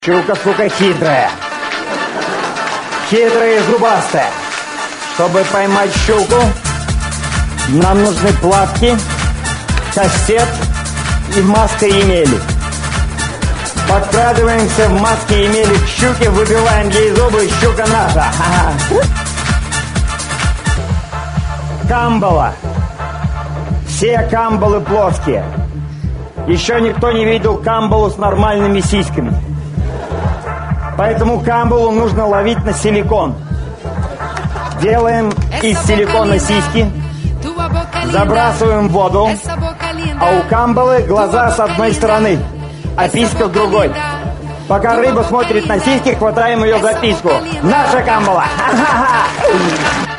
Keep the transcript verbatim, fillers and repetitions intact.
Щука, сука, хитрая. Хитрая и зубастая. Чтобы поймать щуку, нам нужны плавки, кастет и маска емели. Подкрадываемся в маске емели к щуке, выбиваем ей зубы, щука наша. Камбала. Все камбалы плоские. Еще никто не видел камбалу с нормальными сиськами. Поэтому камбалу нужно ловить на силикон. Делаем из силикона сиськи, забрасываем в воду, а у камбалы глаза с одной стороны, а писька с другой. Пока рыба смотрит на сиськи, хватаем ее за письку. Наша камбала! Ха-ха-ха!